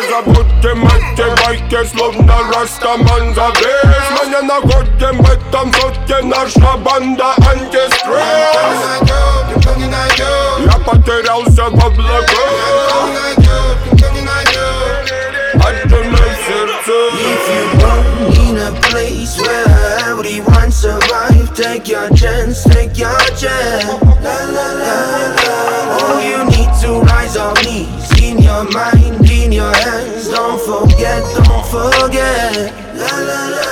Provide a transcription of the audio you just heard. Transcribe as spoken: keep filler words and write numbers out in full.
Забудьте мать байки, словно Растаман завис. Меня на годе, в этом соте наша банда антистресс. Я потерялся в облаках. Отдельное сердце. If you born in a place where everyone survive, take your chance, take your chance. La la la la. Oh, you need to rise on knees, in your mind, in your hands. Don't forget, don't forget. La la la.